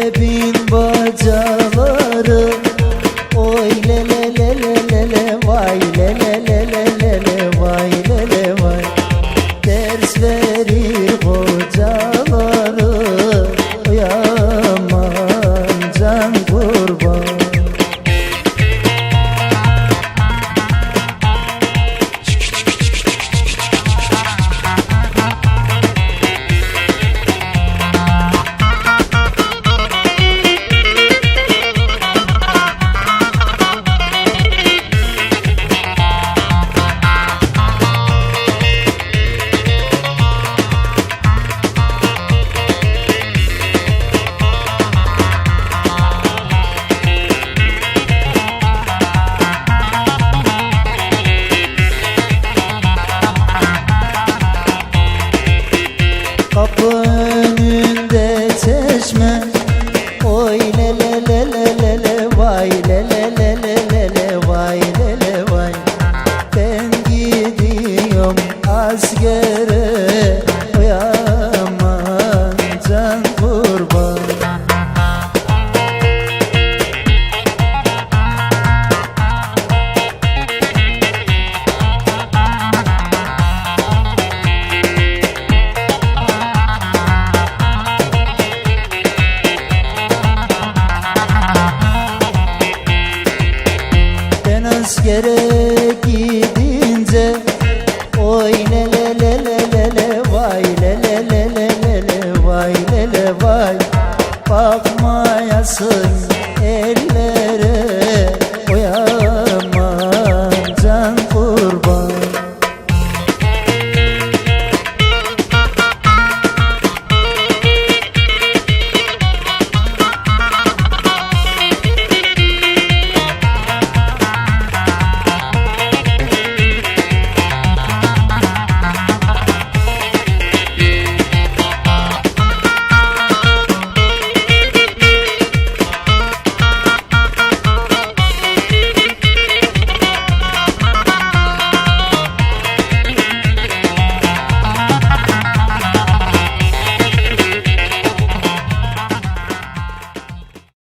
bin bacaları, oy le le le le le le, vay le le le le le le, vay le le vay. Ders verir hocaları, oy aman can kurban. Kapı önünde çeşme, oy le le le le le le, vay le le le le le le, vay le le vay. Ben gidiyorum askere,